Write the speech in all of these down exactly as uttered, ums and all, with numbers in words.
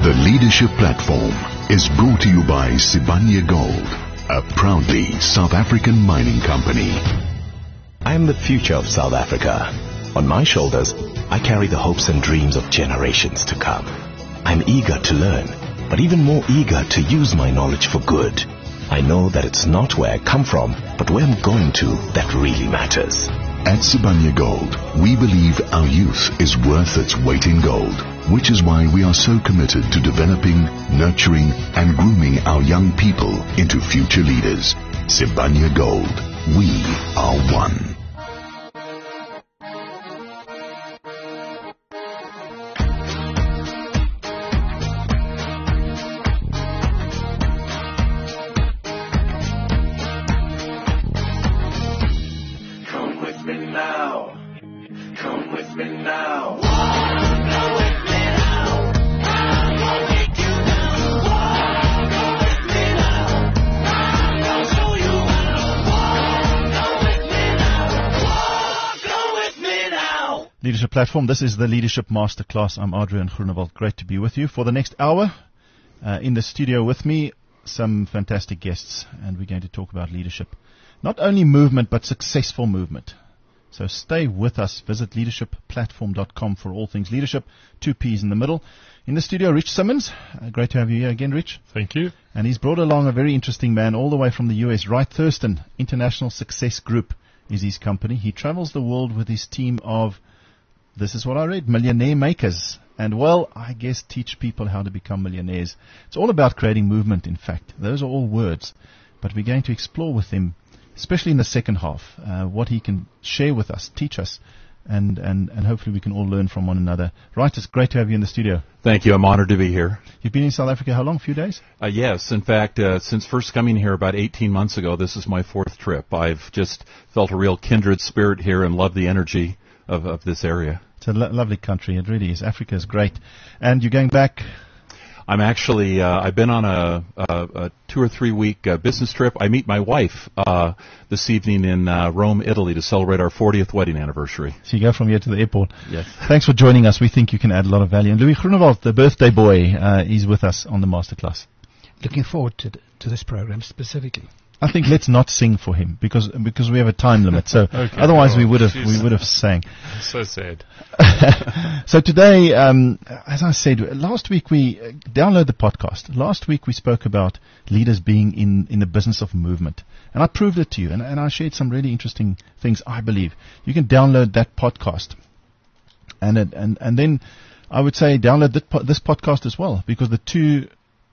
The Leadership Platform is brought to you by Sibanye Gold, a proudly South African mining company. I am the future of South Africa. On my shoulders, I carry the hopes and dreams of generations to come. I'm eager to learn, but even more eager to use my knowledge for good. I know that it's not where I come from, but where I'm going to that really matters. At Sibanye Gold, we believe our youth is worth its weight in gold, which is why we are so committed to developing, nurturing, and grooming our young people into future leaders. Sibanye Gold, we are one. Leadership Platform. This is the Leadership Masterclass. I'm Adrian Groenewald. Great to be with you for the next hour. Uh, in the studio with me, some fantastic guests, and we're going to talk about leadership. Not only movement, but successful movement. So stay with us. Visit leadership platform dot com for all things leadership. Two P's in the middle. In the studio, Rich Simmons. Uh, great to have you here again, Rich. Thank you. And he's brought along a very interesting man all the way from the U S. Wright Thurston International Success Group is his company. He travels the world with his team of, this is what I read, millionaire makers. And, well, I guess teach people how to become millionaires. It's all about creating movement, in fact. Those are all words. But we're going to explore with him, especially in the second half, uh, what he can share with us, teach us, and, and, and hopefully we can all learn from one another. Right, it's great to have you in the studio. Thank you. I'm honored to be here. You've been in South Africa how long? A few days? Uh, yes. In fact, uh, since first coming here about eighteen months ago, this is my fourth trip. I've just felt a real kindred spirit here and love the energy of, of this area. It's a lo- lovely country. It really is. Africa is great. And you're going back? I'm actually, uh, I've been on a, a, a two or three week uh, business trip. I meet my wife uh, this evening in uh, Rome, Italy to celebrate our fortieth wedding anniversary. So you go from here to the airport. Yes. Thanks for joining us. We think you can add a lot of value. And Louis Groenewald, the birthday boy, uh, is with us on the masterclass. Looking forward to, th- to this program specifically. I think let's not sing for him because because we have a time limit. So okay, otherwise well, we would have geez. we would have sang. So sad. So today, um, as I said, last week we uh, download the podcast. Last week we spoke about leaders being in, in the business of movement, and I proved it to you, and, and I shared some really interesting things. I believe you can download that podcast, and it, and and then I would say download this, po- this podcast as well because the two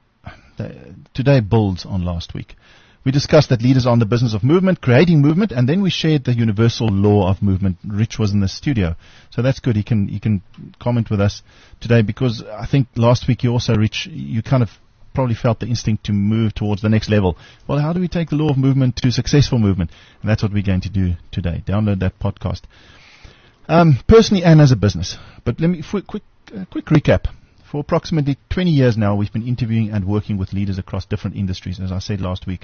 the, today builds on last week. We discussed that leaders are in the business of movement, creating movement, and then we shared the universal law of movement. Rich was in the studio, so that's good. He can he can comment with us today because I think last week you also, Rich, you kind of probably felt the instinct to move towards the next level. Well, how do we take the law of movement to successful movement? And that's what we're going to do today. Download that podcast. Um, personally and as a business. But let me, for a quick, uh, quick recap. For approximately twenty years now, we've been interviewing and working with leaders across different industries, as I said last week.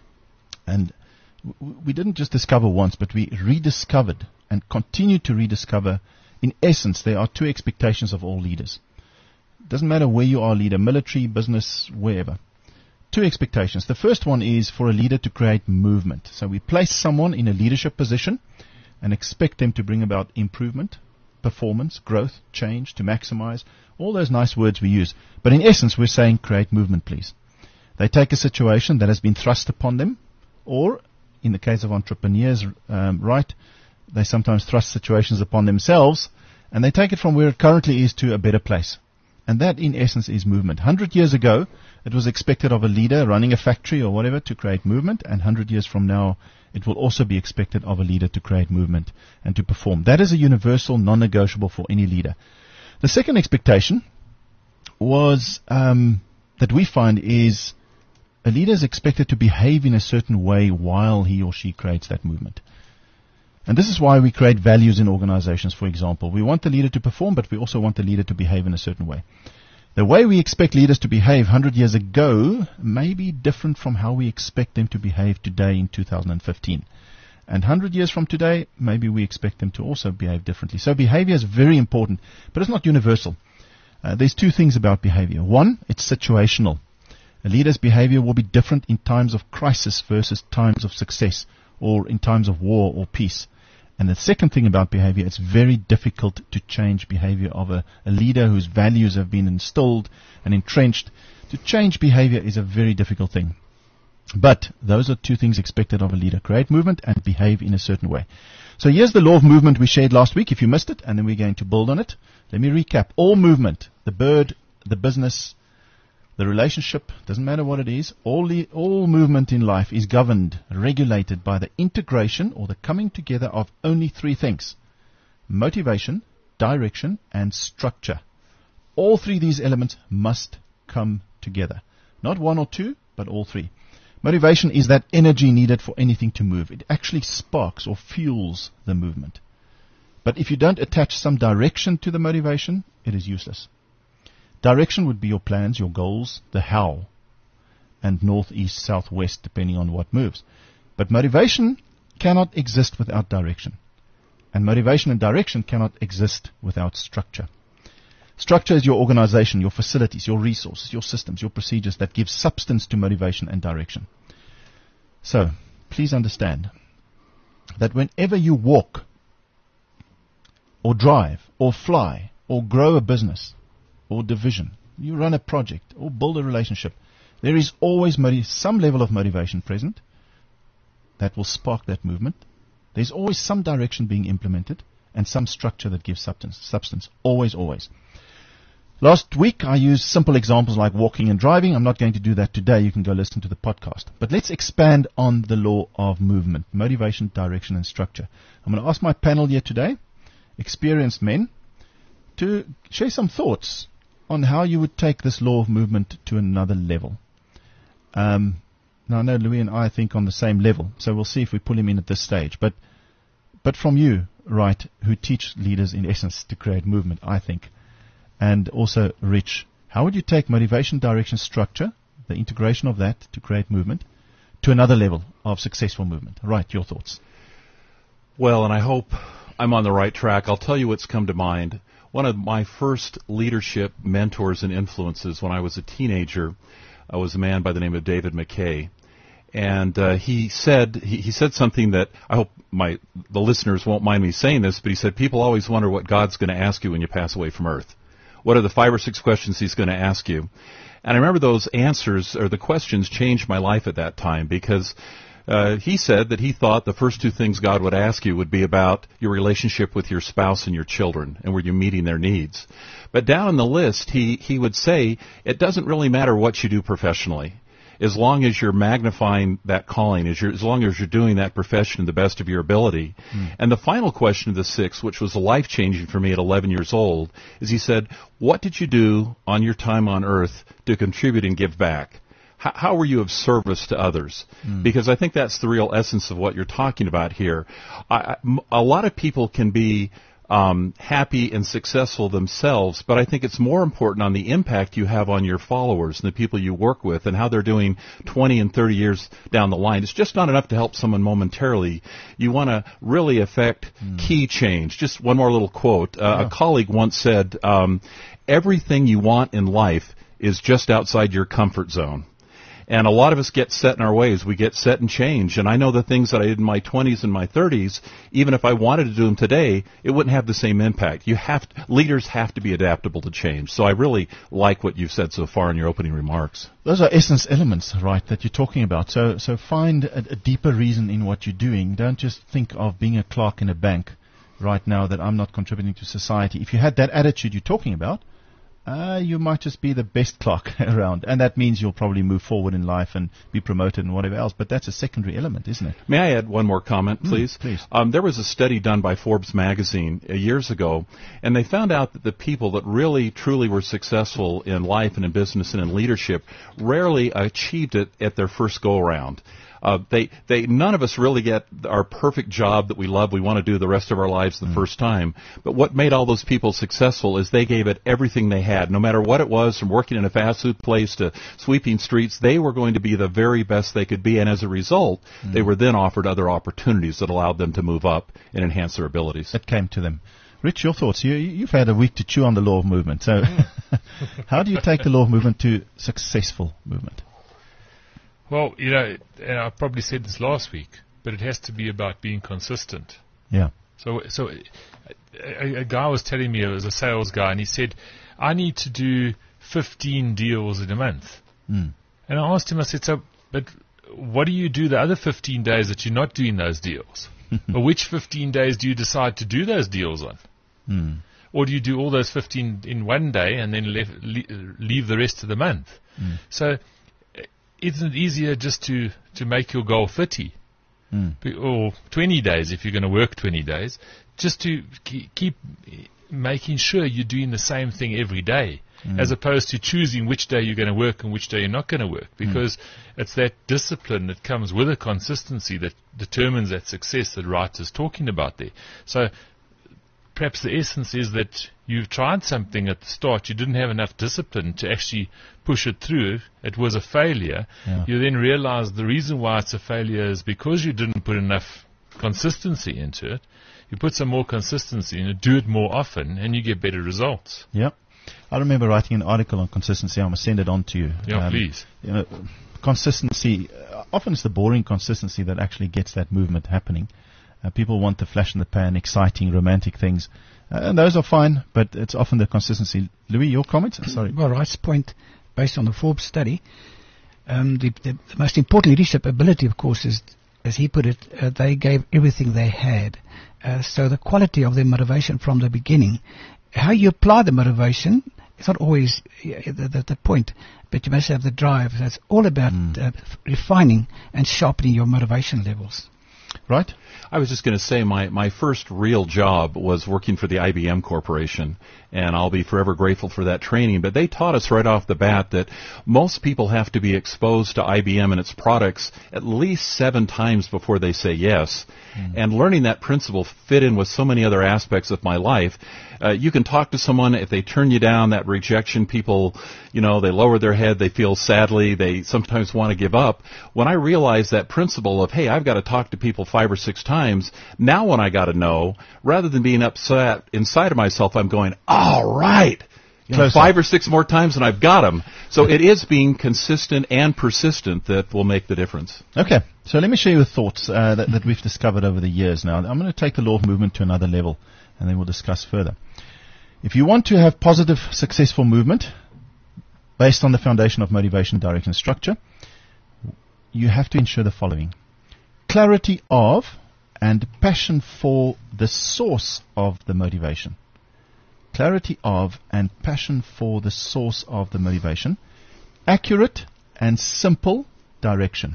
And w- we didn't just discover once, but we rediscovered and continue to rediscover. In essence, there are two expectations of all leaders. It doesn't matter where you are a leader, military, business, wherever. Two expectations. The first one is for a leader to create movement. So we place someone in a leadership position and expect them to bring about improvement, performance, growth, change, to maximize, all those nice words we use. But in essence, we're saying create movement, please. They take a situation that has been thrust upon them, or in the case of entrepreneurs, um, right, they sometimes thrust situations upon themselves, and they take it from where it currently is to a better place. And that, in essence, is movement. one hundred years ago, it was expected of a leader running a factory or whatever to create movement, and one hundred years from now, it will also be expected of a leader to create movement and to perform. That is a universal, non-negotiable for any leader. The second expectation was um, that we find is a leader is expected to behave in a certain way while he or she creates that movement. And this is why we create values in organizations, for example. We want the leader to perform, but we also want the leader to behave in a certain way. The way we expect leaders to behave one hundred years ago may be different from how we expect them to behave today in two thousand fifteen. And one hundred years from today, maybe we expect them to also behave differently. So behavior is very important, but it's not universal. Uh, there's two things about behavior. One, it's situational. A leader's behavior will be different in times of crisis versus times of success, or in times of war or peace. And the second thing about behavior, it's very difficult to change behavior of a, a leader whose values have been instilled and entrenched. To change behavior is a very difficult thing. But those are two things expected of a leader: create movement and behave in a certain way. So here's the law of movement we shared last week, if you missed it, and then we're going to build on it. Let me recap. All movement, the bird, the business, the relationship, doesn't matter what it is, all, the, all movement in life is governed, regulated by the integration or the coming together of only three things: motivation, direction, and structure. All three of these elements must come together. Not one or two, but all three. Motivation is that energy needed for anything to move. It actually sparks or fuels the movement. But if you don't attach some direction to the motivation, it is useless. Direction would be your plans, your goals, the how, and north, east, south, west, depending on what moves. But motivation cannot exist without direction. And motivation and direction cannot exist without structure. Structure is your organization, your facilities, your resources, your systems, your procedures that give substance to motivation and direction. So, please understand that whenever you walk, or drive, or fly, or grow a business, or division, you run a project, or build a relationship, there is always motiv- some level of motivation present that will spark that movement. There's always some direction being implemented, and some structure that gives substance. Substance. Always, always. Last week I used simple examples like walking and driving. I'm not going to do that today. You can go listen to the podcast. But let's expand on the law of movement: motivation, direction, and structure. I'm going to ask my panel here today, experienced men, to share some thoughts on how you would take this law of movement to another level. Um, now I know Louis and I think on the same level, so we'll see if we pull him in at this stage. But but from you, right, who teach leaders in essence to create movement, I think. And also, Rich, how would you take motivation, direction, structure, the integration of that to create movement, to another level of successful movement? Right, your thoughts. Well, and I hope I'm on the right track. I'll tell you what's come to mind. One of my first leadership mentors and influences when I was a teenager uh, was a man by the name of David McKay. And uh, he said he, he said something that I hope my the listeners won't mind me saying this, but he said, people always wonder what God's going to ask you when you pass away from earth. What are the five or six questions he's going to ask you? And I remember those answers, or the questions, changed my life at that time, because uh, he said that he thought the first two things God would ask you would be about your relationship with your spouse and your children, and were you meeting their needs. But down on the list, he, he would say, it doesn't really matter what you do professionally. As long as you're magnifying that calling, as, you're, as long as you're doing that profession to the best of your ability. Mm. And the final question of the six, which was life-changing for me at eleven years old, is he said, what did you do on your time on earth to contribute and give back? How, how were you of service to others? Mm. Because I think that's the real essence of what you're talking about here. I, I, a lot of people can be Um, happy and successful themselves, but I think it's more important on the impact you have on your followers and the people you work with and how they're doing twenty and thirty years down the line. It's just not enough to help someone momentarily. You want to really affect mm. key change. Just one more little quote. Uh, yeah. A colleague once said, um, everything you want in life is just outside your comfort zone. And a lot of us get set in our ways. We get set in change. And I know the things that I did in my twenties and my thirties, even if I wanted to do them today, it wouldn't have the same impact. You have to, leaders have to be adaptable to change. So I really like what you've said so far in your opening remarks. Those are essence elements, right, that you're talking about. So so find a, a deeper reason in what you're doing. Don't just think of being a clerk in a bank right now, that I'm not contributing to society. If you had that attitude you're talking about, Uh, you might just be the best clerk around, and that means you'll probably move forward in life and be promoted and whatever else, but that's a secondary element, isn't it? May I add one more comment, please? Mm, please. Um, there was a study done by Forbes magazine uh, years ago, and they found out that the people that really, truly were successful in life and in business and in leadership rarely achieved it at their first go-around. Uh, they, they, none of us really get our perfect job that we love, we want to do the rest of our lives the mm. first time. But what made all those people successful is they gave it everything they had. No matter what it was, from working in a fast food place to sweeping streets, they were going to be the very best they could be. And as a result, mm. they were then offered other opportunities that allowed them to move up and enhance their abilities. It came to them. Rich, your thoughts. You, you've had a week to chew on the law of movement. So how do you take the law of movement to successful movement? Well, you know, and I probably said this last week, but it has to be about being consistent. Yeah. So, so a, a guy was telling me, it was a sales guy, and he said, I need to do fifteen deals in a month. Mm. And I asked him, I said, so, but what do you do the other fifteen days that you're not doing those deals? Or which fifteen days do you decide to do those deals on? Mm. Or do you do all those fifteen in one day and then leave, leave the rest of the month? Mm. So isn't it easier just to, to make your goal thirty? Mm. Or twenty days if you're going to work twenty days, just to keep making sure you're doing the same thing every day, mm. as opposed to choosing which day you're going to work and which day you're not going to work, because mm. it's that discipline that comes with a consistency that determines that success that Wright is talking about there. So perhaps the essence is that you've tried something at the start, you didn't have enough discipline to actually push it through, it was a failure. Yeah. You then realize the reason why it's a failure is because you didn't put enough consistency into it. You put some more consistency in it, do it more often, and you get better results. Yeah. I remember writing an article on consistency. I'm going to send it on to you. Yeah, um, please. You know, consistency, uh, often it's the boring consistency that actually gets that movement happening. Uh, people want the flash in the pan, exciting, romantic things. Uh, and those are fine, but it's often the consistency. Louis, your comments? Sorry. Well, Wright's point, based on the Forbes study, um, the, the, the most important leadership ability, of course, is, as he put it, uh, they gave everything they had. Uh, so the quality of their motivation from the beginning, how you apply the motivation, it's not always uh, the, the, the point, but you must have the drive. So it's all about mm. uh, refining and sharpening your motivation levels. Right? I was just going to say my, my first real job was working for the I B M Corporation, and I'll be forever grateful for that training. But they taught us right off the bat that most people have to be exposed to I B M and its products at least seven times before they say yes. Mm. And learning that principle fit in with so many other aspects of my life. Uh, you can talk to someone, if they turn you down, that rejection, people, you know, they lower their head, they feel sadly, they sometimes want to give up. When I realized that principle of, hey, I've got to talk to people five or six times, now when I got to know, rather than being upset inside of myself, I'm going, all right, you know, five or six more times and I've got them. So it is being consistent and persistent that will make the difference. Okay, so let me share your thoughts uh, that, that we've discovered over the years now. I'm going to take the law of movement to another level, and then we'll discuss further. If you want to have positive, successful movement based on the foundation of motivation, direction, and structure, you have to ensure the following. Clarity of and passion for the source of the motivation. Clarity of and passion for the source of the motivation. Accurate and simple direction.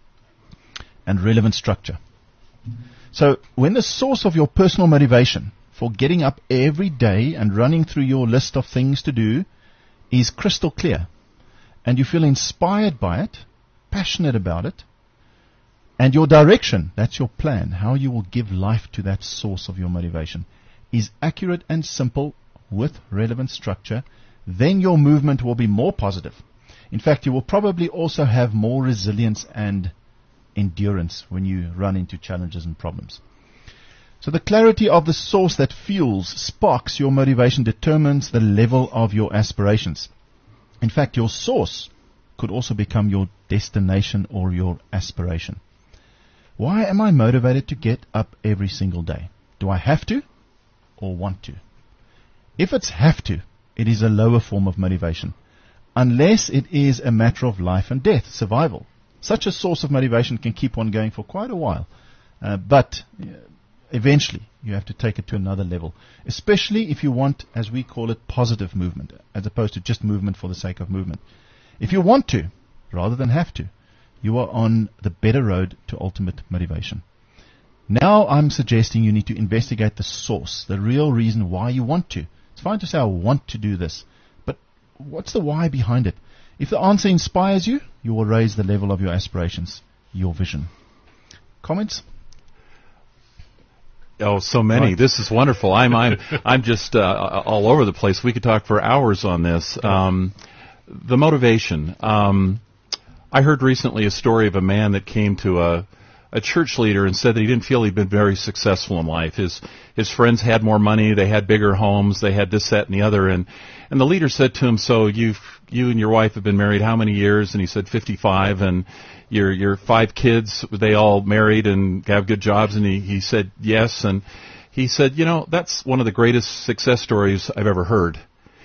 And relevant structure. So when the source of your personal motivation for getting up every day and running through your list of things to do is crystal clear, and you feel inspired by it, passionate about it, and your direction, that's your plan, how you will give life to that source of your motivation, is accurate and simple with relevant structure, then your movement will be more positive. In fact, you will probably also have more resilience and endurance when you run into challenges and problems. So the clarity of the source that fuels, sparks your motivation determines the level of your aspirations. In fact, your source could also become your destination or your aspiration. Why am I motivated to get up every single day? Do I have to or want to? If it's have to, it is a lower form of motivation, unless it is a matter of life and death, survival. Such a source of motivation can keep one going for quite a while, uh, but uh, eventually you have to take it to another level, especially if you want, as we call it, positive movement, as opposed to just movement for the sake of movement. If you want to, rather than have to, you are on the better road to ultimate motivation. Now I'm suggesting you need to investigate the source, the real reason why you want to. It's fine to say, I want to do this, but what's the why behind it? If the answer inspires you, you will raise the level of your aspirations, your vision. Comments? Oh, so many. Right. This is wonderful. I'm I'm I'm just uh, all over the place. We could talk for hours on this. Um, the motivation. Um, I heard recently a story of a man that came to a a church leader and said that he didn't feel he'd been very successful in life. His his friends had more money, they had bigger homes, they had this, that, and the other. And and the leader said to him, "So you've you and your wife have been married how many years?" And he said, fifty-five. And your your five kids, were they all married and have good jobs? And he he said yes. And he said, you know, that's one of the greatest success stories I've ever heard.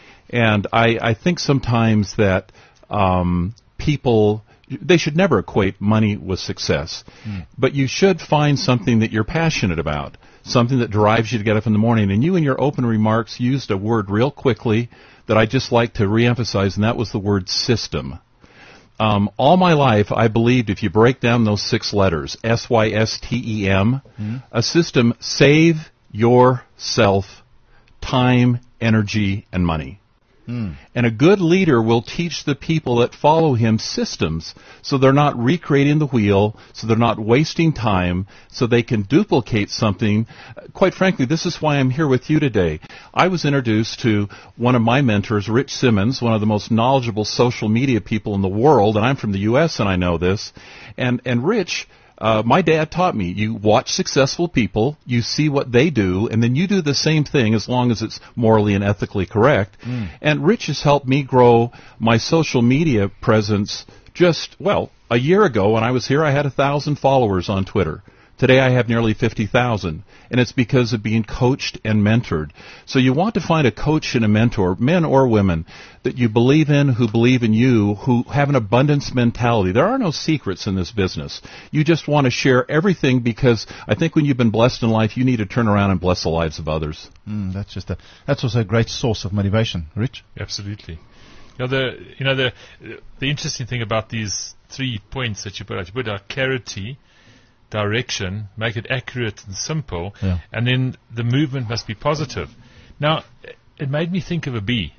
And I I think sometimes that um, people. They should never equate money with success. Mm. But you should find something that you're passionate about, something that drives you to get up in the morning. And you in your open remarks used a word real quickly that I just like to reemphasize, and that was the word system. Um, all my life, I believed if you break down those six letters, S Y S T E M, mm. a system, save yourself time, energy, and money. Mm. And a good leader will teach the people that follow him systems so they're not recreating the wheel, so they're not wasting time, so they can duplicate something. Quite frankly, this is why I'm here with you today. I was introduced to one of my mentors, Rich Simmons, one of the most knowledgeable social media people in the world, and I'm from the U S and I know this. And, and Rich... Uh, my dad taught me, you watch successful people, you see what they do, and then you do the same thing as long as it's morally and ethically correct. Mm. And Rich has helped me grow my social media presence just, well, a year ago when I was here, I had a thousand followers on Twitter. Today I have nearly fifty thousand, and it's because of being coached and mentored. So you want to find a coach and a mentor, men or women, that you believe in, who believe in you, who have an abundance mentality. There are no secrets in this business. You just want to share everything because I think when you've been blessed in life, you need to turn around and bless the lives of others. Mm, that's just a, that's also a great source of motivation. Rich? Absolutely. You know, the, you know, the, the interesting thing about these three points that you put out, you put out clarity, direction, make it accurate and simple, yeah. and then the movement must be positive. Now, it made me think of a bee.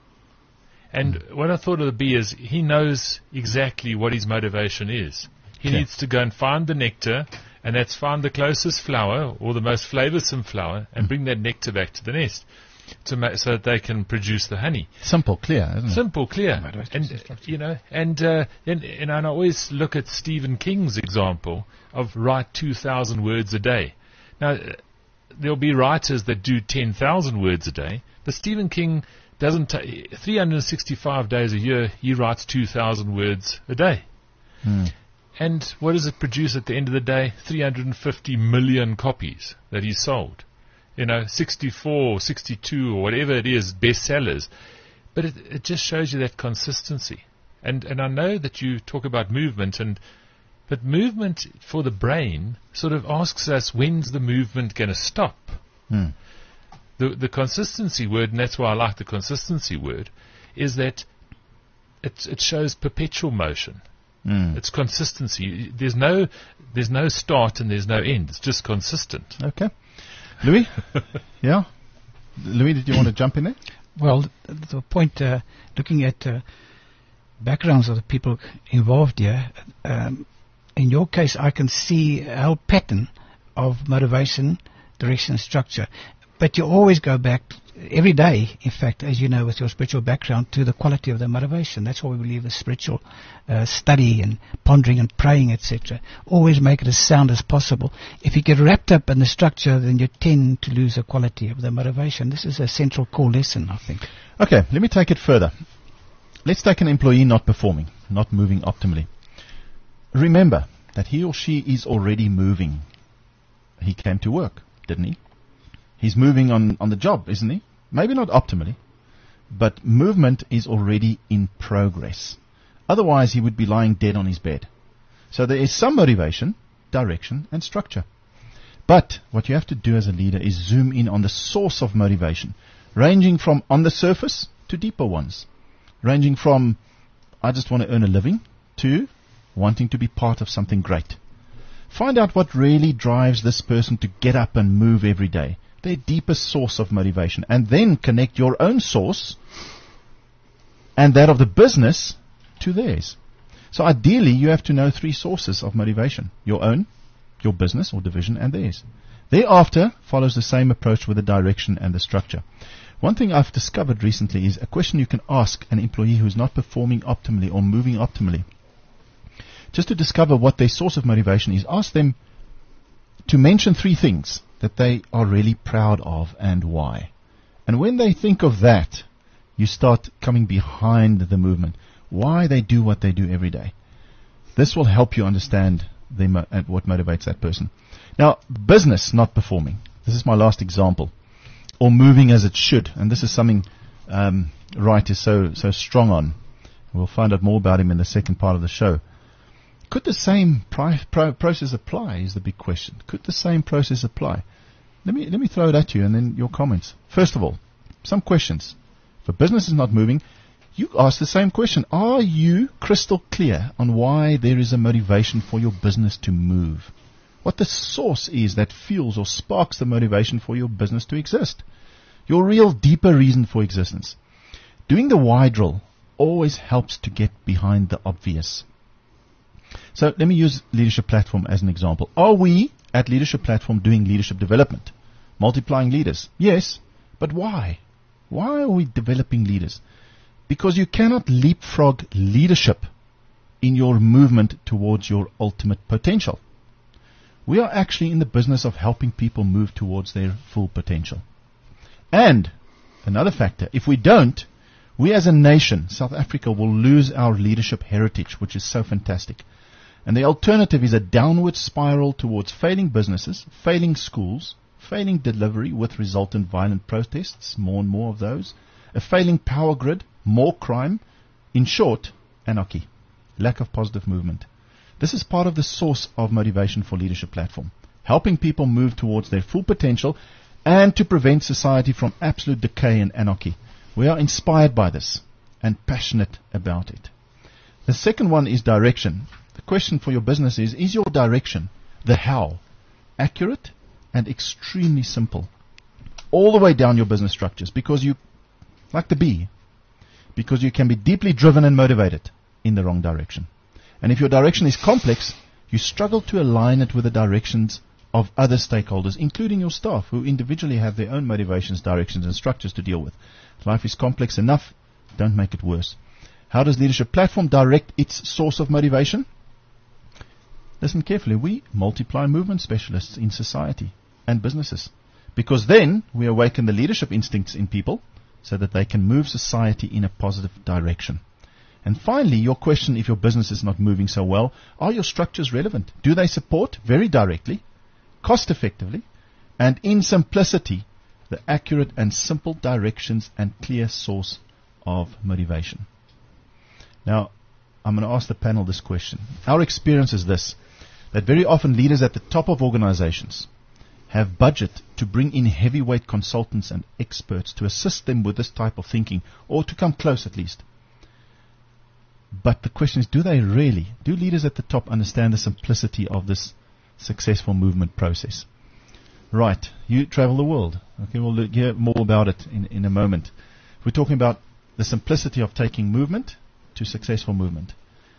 And mm. what I thought of the bee is he knows exactly what his motivation is. He yeah. needs to go and find the nectar, and that's find the closest flower or the most flavoursome flower and mm. bring that nectar back to the nest to ma- so that they can produce the honey. Simple, clear, isn't it? Simple, clear. And, uh, you know, and, uh, and, and I always look at Stephen King's example of write two thousand words a day. Now, uh, there'll be writers that do ten thousand words a day, but Stephen King doesn't, t- three hundred sixty-five days a year, he writes two thousand words a day. Hmm. And what does it produce at the end of the day? three hundred fifty million copies that he sold. You know, sixty-four, sixty-two, or whatever it is, bestsellers. But it, it just shows you that consistency. And and I know that you talk about movement, and but movement for the brain sort of asks us, when's the movement going to stop? Hmm. The the consistency word, and that's why I like the consistency word, is that it it shows perpetual motion. Mm. It's consistency. There's no there's no start and there's no end. It's just consistent. Okay. Louis? Yeah? Louis, did you want to jump in there? Well, the, the point, uh, looking at uh, backgrounds of the people involved here, um, in your case, I can see a whole pattern of motivation, direction, and structure. But you always go back every day, in fact, as you know, with your spiritual background, to the quality of the motivation. That's why we believe the spiritual uh, study and pondering and praying, et cetera. Always make it as sound as possible. If you get wrapped up in the structure, then you tend to lose the quality of the motivation. This is a central core lesson, I think. Okay, let me take it further. Let's take an employee not performing, not moving optimally. Remember that he or she is already moving. He came to work, didn't he? He's moving on, on the job, isn't he? Maybe not optimally, but movement is already in progress. Otherwise, he would be lying dead on his bed. So there is some motivation, direction, and structure. But what you have to do as a leader is zoom in on the source of motivation, ranging from on the surface to deeper ones, ranging from I just want to earn a living to wanting to be part of something great. Find out what really drives this person to get up and move every day, their deepest source of motivation, and then connect your own source and that of the business to theirs. So ideally, you have to know three sources of motivation: your own, your business or division, and theirs. Thereafter follows the same approach with the direction and the structure. One thing I've discovered recently is a question you can ask an employee who is not performing optimally or moving optimally. just to discover what their source of motivation is, ask them to mention three things that they are really proud of and why. And when they think of that, you start coming behind the movement, why they do what they do every day. This will help you understand the mo- what motivates that person. Now, business not performing. This is my last example. Or moving as it should. And this is something um, Wright is so, so strong on. We'll find out more about him in the second part of the show. Could the same pri- pro- process apply is the big question. Could the same process apply? Let me, let me throw it at you and then your comments. First of all, some questions. If a business is not moving, you ask the same question. Are you crystal clear on why there is a motivation for your business to move? What the source is that fuels or sparks the motivation for your business to exist? Your real deeper reason for existence. Doing the why drill always helps to get behind the obvious. So let me use Leadership Platform as an example. Are we at Leadership Platform doing leadership development? Multiplying leaders? Yes. But why? Why are we developing leaders? Because you cannot leapfrog leadership in your movement towards your ultimate potential. We are actually in the business of helping people move towards their full potential. And another factor, if we don't, we as a nation, South Africa, will lose our leadership heritage, which is so fantastic. And the alternative is a downward spiral towards failing businesses, failing schools, failing delivery with resultant violent protests, more and more of those, a failing power grid, more crime, in short, anarchy, lack of positive movement. This is part of the source of motivation for Leadership Platform, helping people move towards their full potential and to prevent society from absolute decay and anarchy. We are inspired by this and passionate about it. The second one is direction. The question for your business is, is your direction, the how, accurate and extremely simple? All the way down your business structures, because you, like the bee, because you can be deeply driven and motivated in the wrong direction. And if your direction is complex, you struggle to align it with the directions of other stakeholders, including your staff, who individually have their own motivations, directions, and structures to deal with. If life is complex enough, don't make it worse. How does Leadership Platform direct its source of motivation? Listen carefully. We multiply movement specialists in society and businesses, because then we awaken the leadership instincts in people so that they can move society in a positive direction. And finally, your question, if your business is not moving so well, are your structures relevant? Do they support very directly, cost effectively, and in simplicity, the accurate and simple directions and clear source of motivation? Now, I'm going to ask the panel this question. Our experience is this, that very often leaders at the top of organizations have budget to bring in heavyweight consultants and experts to assist them with this type of thinking, or to come close at least. But the question is, do they really, do leaders at the top understand the simplicity of this successful movement process? Right, you travel the world. Okay, we'll hear more about it in, in a moment. We're talking about the simplicity of taking movement to successful movement.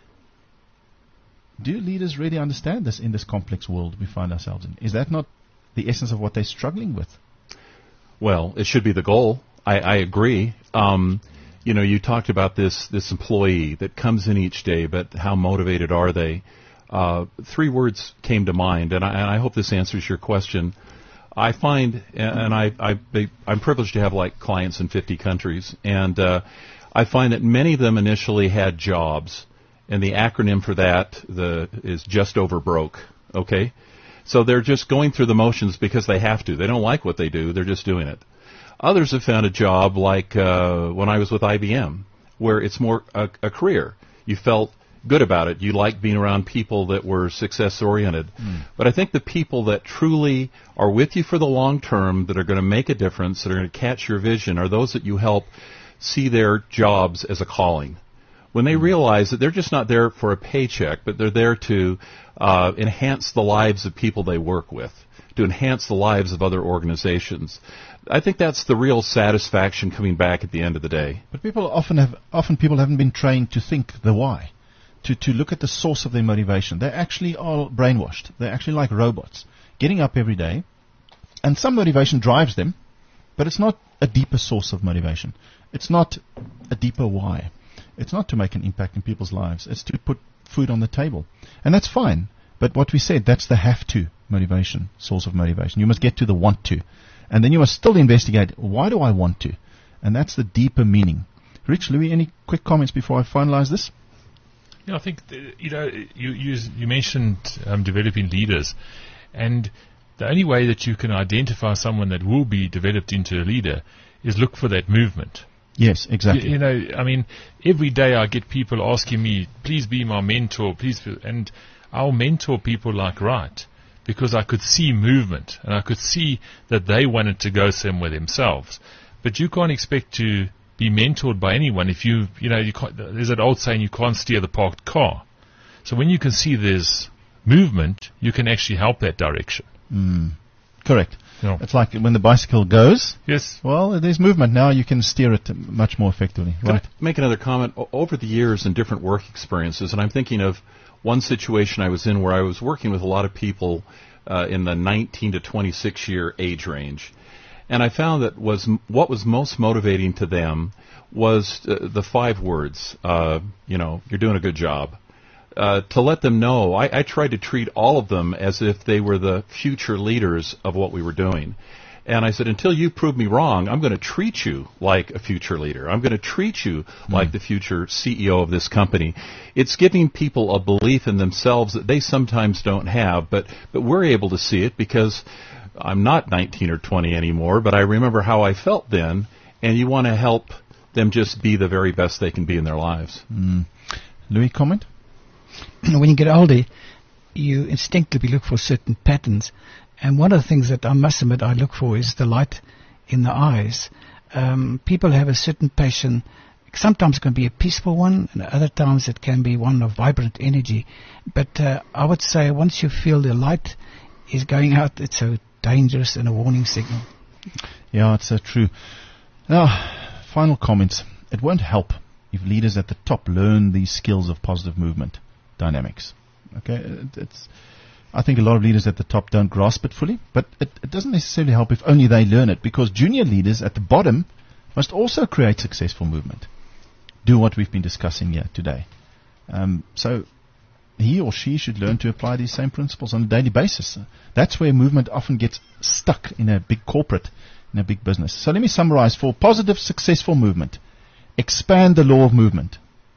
Do leaders really understand this in this complex world we find ourselves in? Is that not the essence of what they're struggling with? Well, it should be the goal. I, I agree. Um, you know, you talked about this this employee that comes in each day, but how motivated are they? Uh, three words came to mind, and I, and I hope this answers your question. I find, and I, I, I'm privileged to have like clients in fifty countries, and uh, I find that many of them initially had jobs, and the acronym for that the is just over broke. Okay, so they're just going through the motions because they have to. They don't like what they do; they're just doing it. Others have found a job like uh, when I was with I B M, where it's more a, a career. You felt good about it. You liked being around people that were success-oriented. Mm. But I think the people that truly are with you for the long term, that are going to make a difference, that are going to catch your vision, are those that you help see their jobs as a calling. When they mm. realize that they're just not there for a paycheck, but they're there to uh, enhance the lives of people they work with, to enhance the lives of other organizations. I think that's the real satisfaction coming back at the end of the day. But people often have, often people haven't been trained to think the why, to, to look at the source of their motivation. They actually are brainwashed. They're actually like robots, getting up every day, and some motivation drives them, but it's not a deeper source of motivation. It's not a deeper why. It's not to make an impact in people's lives. It's to put food on the table. And that's fine. But what we said, that's the have to motivation, source of motivation. You must get to the want to. And then you must still investigate, why do I want to? And that's the deeper meaning. Rich, Louis, any quick comments before I finalize this? Yeah, I think, uh, you know, you, you, you mentioned um, developing leaders. And the only way that you can identify someone that will be developed into a leader is look for that movement. Yes, exactly. You, you know, I mean, every day I get people asking me, please be my mentor, please be, and I'll mentor people like Wright because I could see movement and I could see that they wanted to go somewhere themselves. But you can't expect to be mentored by anyone if you, you know, you can't, there's that old saying, you can't steer the parked car. So when you can see there's movement, you can actually help that direction. Mm. Correct. Yeah. It's like when the bicycle goes. Yes. Well, there's movement. Now you can steer it much more effectively. Can Right. I make another comment? O- over the years and different work experiences, and I'm thinking of one situation I was in where I was working with a lot of people uh, in the nineteen to twenty-six year age range. And I found that was m- what was most motivating to them was uh, the five words, uh, you know, you're doing a good job. Uh, to let them know, I, I tried to treat all of them as if they were the future leaders of what we were doing. And I said, until you prove me wrong, I'm going to treat you like a future leader. I'm going to treat you mm. like the future C E O of this company. It's giving people a belief in themselves that they sometimes don't have, but, but we're able to see it because I'm not nineteen or twenty anymore, but I remember how I felt then, and you want to help them just be the very best they can be in their lives. Mm. Louis, comment? When you get older, you instinctively look for certain patterns. And one of the things that I must admit I look for is the light in the eyes. Um, people have a certain passion. Sometimes it can be a peaceful one, and other times it can be one of vibrant energy. But uh, I would say once you feel the light is going out, it's a dangerous and a warning signal. Yeah, it's uh, true. Now, final comments. It won't help if leaders at the top learn these skills of positive movement dynamics. Okay, it, it's. I think a lot of leaders at the top don't grasp it fully, but it, it doesn't necessarily help if only they learn it, because junior leaders at the bottom must also create successful movement. Do what we've been discussing here today. Um, so he or she should learn to apply these same principles on a daily basis. That's where movement often gets stuck in a big corporate, in a big business. So let me summarize. For positive, successful movement, expand the law of movement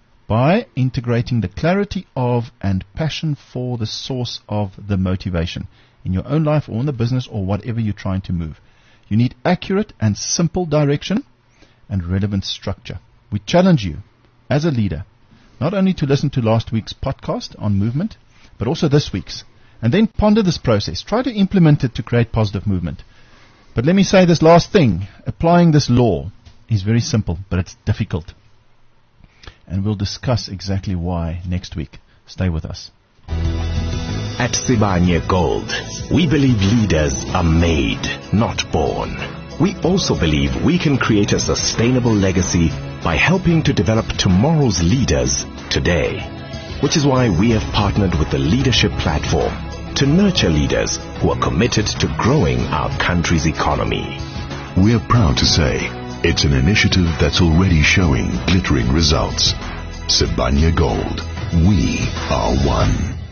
by integrating the clarity of and passion for the source of the motivation in your own life or in the business or whatever you're trying to move. You need accurate and simple direction and relevant structure. We challenge you as a leader not only to listen to last week's podcast on movement, but also this week's, and then ponder this process. Try to implement it to create positive movement. But let me say this last thing. Applying this law is very simple, but it's difficult. And we'll discuss exactly why next week. Stay with us. At Sibanye Gold, we believe leaders are made, not born. We also believe we can create a sustainable legacy by helping to develop tomorrow's leaders today. Which is why we have partnered with the Leadership Platform to nurture leaders who are committed to growing our country's economy. We're proud to say it's an initiative that's already showing glittering results. Sibanye Gold. We are one.